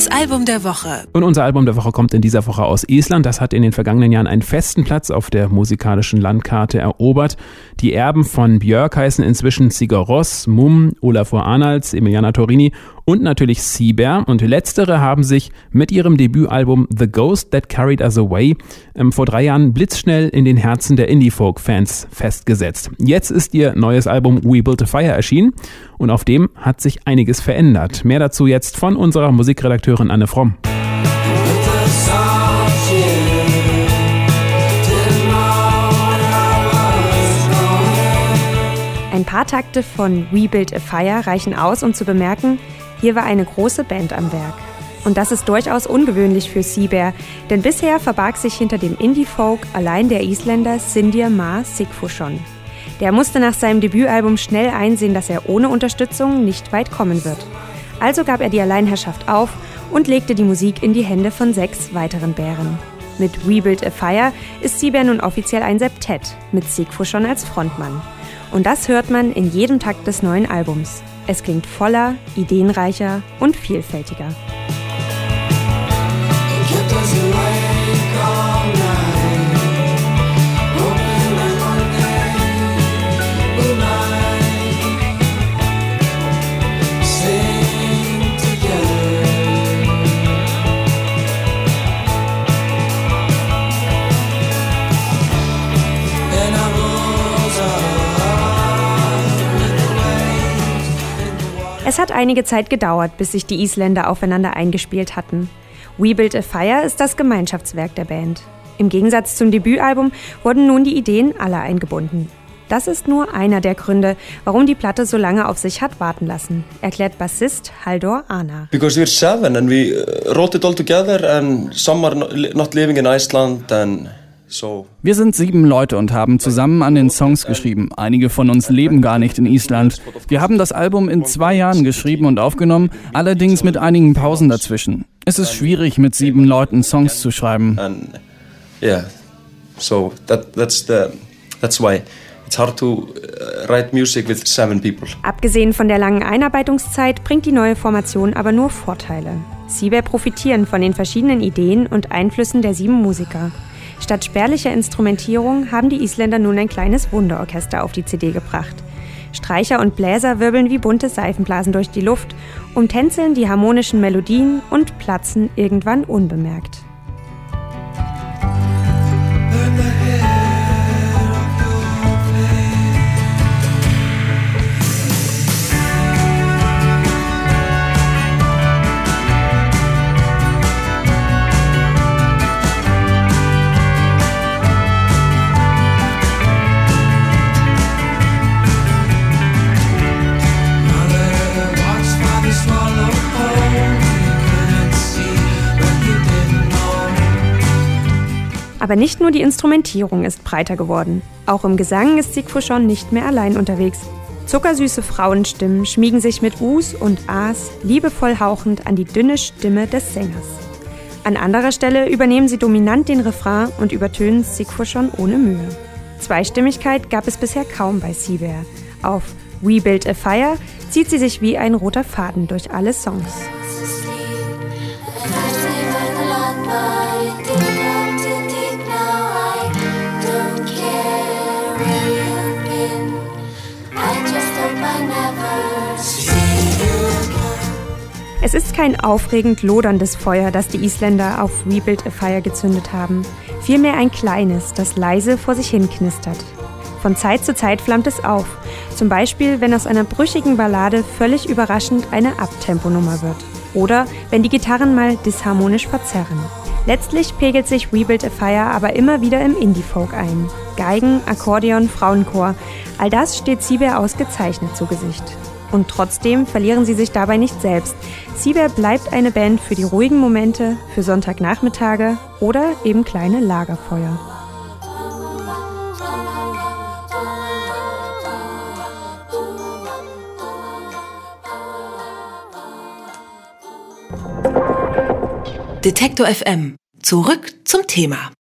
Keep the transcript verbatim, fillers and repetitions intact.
Das Album der Woche. Und unser Album der Woche kommt in dieser Woche aus Island. Das hat in den vergangenen Jahren einen festen Platz auf der musikalischen Landkarte erobert. Die Erben von Björk heißen inzwischen Sigur Rós, Múm, Ólafur Arnalds, Emiliana Torrini und natürlich Sieber. Und letztere haben sich mit ihrem Debütalbum The Ghost That Carried Us Away ähm, vor drei Jahren blitzschnell in den Herzen der Indie-Folk-Fans festgesetzt. Jetzt ist ihr neues Album We Built a Fire erschienen und auf dem hat sich einiges verändert. Mehr dazu jetzt von unserer Musikredakteurin Anne Fromm. Ein paar Takte von We Built a Fire reichen aus, um zu bemerken, hier war eine große Band am Werk. Und das ist durchaus ungewöhnlich für Sieber, denn bisher verbarg sich hinter dem Indie-Folk allein der Isländer Sindir Már Sigfússon. Der musste nach seinem Debütalbum schnell einsehen, dass er ohne Unterstützung nicht weit kommen wird. Also gab er die Alleinherrschaft auf und legte die Musik in die Hände von sechs weiteren Bären. Mit We Built a Fire ist Sieber nun offiziell ein Septett, mit Sigfússon als Frontmann. Und das hört man in jedem Takt des neuen Albums. Es klingt voller, ideenreicher und vielfältiger. Es hat einige Zeit gedauert, bis sich die Isländer aufeinander eingespielt hatten. We Built a Fire ist das Gemeinschaftswerk der Band. Im Gegensatz zum Debütalbum wurden nun die Ideen aller eingebunden. Das ist nur einer der Gründe, warum die Platte so lange auf sich hat warten lassen, erklärt Bassist Halldór Anar. Because we're seven and we wrote it all together and some are not living in Iceland and so. Wir sind sieben Leute und haben zusammen an den Songs geschrieben. Einige von uns leben gar nicht in Island. Wir haben das Album in zwei Jahren geschrieben und aufgenommen, allerdings mit einigen Pausen dazwischen. Es ist schwierig, mit sieben Leuten Songs zu schreiben. And yeah, so that that's the that's why it's hard to write music with seven people. Abgesehen von der langen Einarbeitungszeit bringt die neue Formation aber nur Vorteile. Sieber profitieren von den verschiedenen Ideen und Einflüssen der sieben Musiker. Statt spärlicher Instrumentierung haben die Isländer nun ein kleines Wunderorchester auf die C D gebracht. Streicher und Bläser wirbeln wie bunte Seifenblasen durch die Luft, umtänzeln die harmonischen Melodien und platzen irgendwann unbemerkt. Aber nicht nur die Instrumentierung ist breiter geworden. Auch im Gesang ist Sigfússon nicht mehr allein unterwegs. Zuckersüße Frauenstimmen schmiegen sich mit Us und As liebevoll hauchend an die dünne Stimme des Sängers. An anderer Stelle übernehmen sie dominant den Refrain und übertönen Sigfússon ohne Mühe. Zweistimmigkeit gab es bisher kaum bei Sieber. Auf We Built a Fire zieht sie sich wie ein roter Faden durch alle Songs. Es ist kein aufregend loderndes Feuer, das die Isländer auf We Built a Fire gezündet haben. Vielmehr ein kleines, das leise vor sich hin knistert. Von Zeit zu Zeit flammt es auf. Zum Beispiel, wenn aus einer brüchigen Ballade völlig überraschend eine Abtemponummer wird. Oder wenn die Gitarren mal disharmonisch verzerren. Letztlich pegelt sich We Built a Fire aber immer wieder im Indie-Folk ein. Geigen, Akkordeon, Frauenchor, all das steht Sieber ausgezeichnet zu Gesicht. Und trotzdem verlieren sie sich dabei nicht selbst. Sieber bleibt eine Band für die ruhigen Momente, für Sonntagnachmittage oder eben kleine Lagerfeuer. Detektor F M. Zurück zum Thema.